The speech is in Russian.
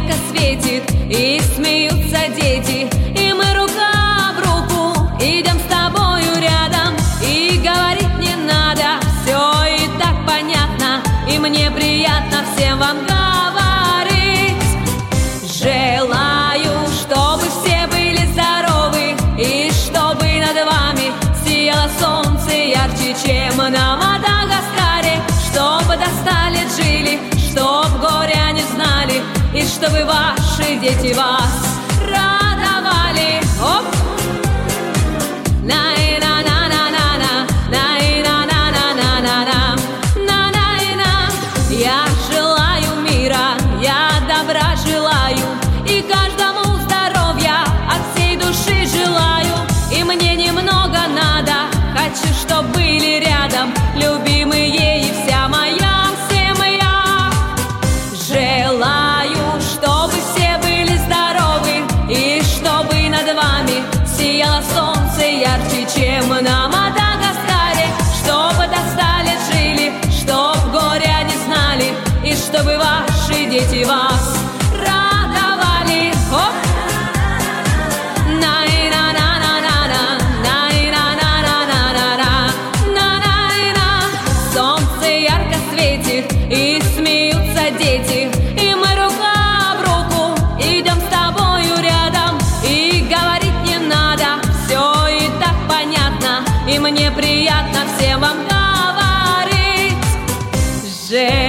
ярко светит, и смеются дети, и мы рука об руку идем с тобою рядом, и говорить не надо, все и так понятно, и мне приятно всем вам говорить. Желаю, чтобы все были здоровы, и чтобы над вами сияло солнце ярче, чем на Мадагаскаре, чтобы до 100 лет жили, чтоб горя не знали, и чтобы ваши дети вас радовали. Оп! На-на-на-на-на-на, на-на-на-на-на-на-на, на-на-на. Я желаю мира, я добра желаю, и каждому здоровья от всей души желаю. И мне немного надо, хочу, чтоб были рядом любимые и вся моя семья. Желаю, чтобы все были здоровы, и чтобы над вами сияло солнце ярче, чем на Мадагаскаре, чтобы до 100 лет жили, чтоб горя не знали, и чтобы ваши дети вас радовали. Хоп! На-на-на-на-на-на, на-на-на-на-на-на-на, на-на-на. Солнце ярко светит, и смеются дети, и мы рука об руку идем с тобою рядом, и говорить не надо, все и так понятно, и мне приятно всем вам говорить.